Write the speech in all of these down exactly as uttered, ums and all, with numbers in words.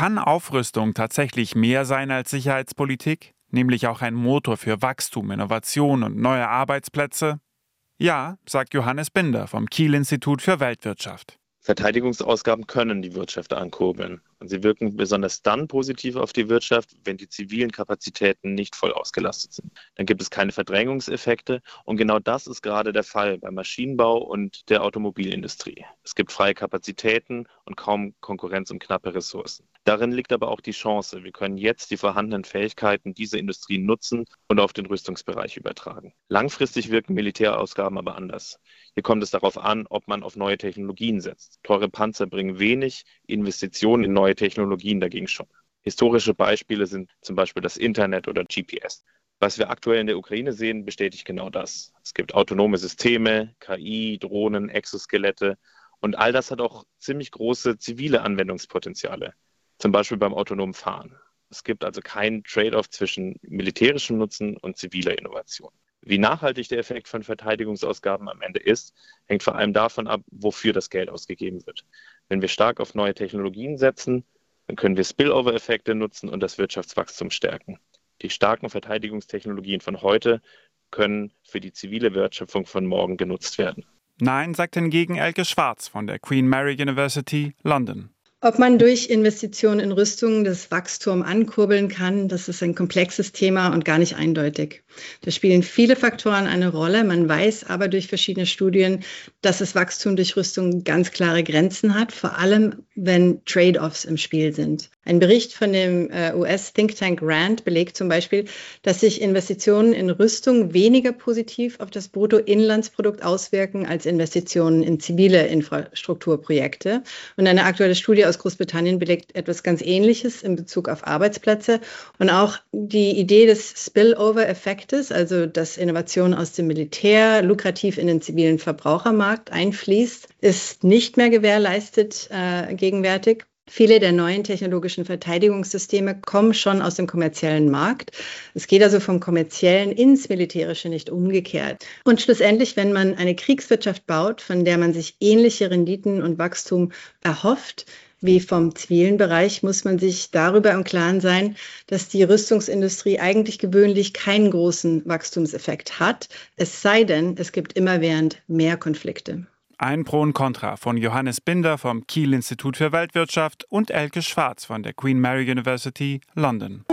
Kann Aufrüstung tatsächlich mehr sein als Sicherheitspolitik? Nämlich auch ein Motor für Wachstum, Innovation und neue Arbeitsplätze? Ja, sagt Johannes Binder vom Kiel-Institut für Weltwirtschaft. Verteidigungsausgaben können die Wirtschaft ankurbeln. Und sie wirken besonders dann positiv auf die Wirtschaft, wenn die zivilen Kapazitäten nicht voll ausgelastet sind. Dann gibt es keine Verdrängungseffekte. Und genau das ist gerade der Fall beim Maschinenbau und der Automobilindustrie. Es gibt freie Kapazitäten und kaum Konkurrenz um knappe Ressourcen. Darin liegt aber auch die Chance. Wir können jetzt die vorhandenen Fähigkeiten dieser Industrien nutzen und auf den Rüstungsbereich übertragen. Langfristig wirken Militärausgaben aber anders. Hier kommt es darauf an, ob man auf neue Technologien setzt. Teure Panzer bringen wenig, Investitionen in neue Technologien dagegen schon. Historische Beispiele sind zum Beispiel das Internet oder G P S. Was wir aktuell in der Ukraine sehen, bestätigt genau das. Es gibt autonome Systeme, K I, Drohnen, Exoskelette und all das hat auch ziemlich große zivile Anwendungspotenziale, zum Beispiel beim autonomen Fahren. Es gibt also keinen Trade-off zwischen militärischem Nutzen und ziviler Innovation. Wie nachhaltig der Effekt von Verteidigungsausgaben am Ende ist, hängt vor allem davon ab, wofür das Geld ausgegeben wird. Wenn wir stark auf neue Technologien setzen, dann können wir Spillover-Effekte nutzen und das Wirtschaftswachstum stärken. Die starken Verteidigungstechnologien von heute können für die zivile Wertschöpfung von morgen genutzt werden. Nein, sagt hingegen Elke Schwarz von der Queen Mary University, London. Ob man durch Investitionen in Rüstung das Wachstum ankurbeln kann, das ist ein komplexes Thema und gar nicht eindeutig. Da spielen viele Faktoren eine Rolle. Man weiß aber durch verschiedene Studien, dass das Wachstum durch Rüstung ganz klare Grenzen hat, vor allem wenn Trade-offs im Spiel sind. Ein Bericht von dem äh, U S-Think-Tank RAND belegt zum Beispiel, dass sich Investitionen in Rüstung weniger positiv auf das Bruttoinlandsprodukt auswirken als Investitionen in zivile Infrastrukturprojekte. Und eine aktuelle Studie aus Großbritannien belegt etwas ganz Ähnliches in Bezug auf Arbeitsplätze. Und auch die Idee des Spillover-Effektes, also dass Innovation aus dem Militär lukrativ in den zivilen Verbrauchermarkt einfließt, ist nicht mehr gewährleistet äh, gegenwärtig. Viele der neuen technologischen Verteidigungssysteme kommen schon aus dem kommerziellen Markt. Es geht also vom Kommerziellen ins Militärische, nicht umgekehrt. Und schlussendlich, wenn man eine Kriegswirtschaft baut, von der man sich ähnliche Renditen und Wachstum erhofft, wie vom zivilen Bereich, muss man sich darüber im Klaren sein, dass die Rüstungsindustrie eigentlich gewöhnlich keinen großen Wachstumseffekt hat, es sei denn, es gibt immerwährend mehr Konflikte. Ein Pro und Contra von Johannes Binder vom Kiel-Institut für Weltwirtschaft und Elke Schwarz von der Queen Mary University, London.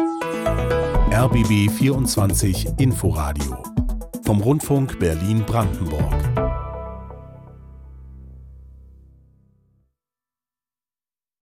R B B vierundzwanzig Inforadio vom Rundfunk Berlin-Brandenburg.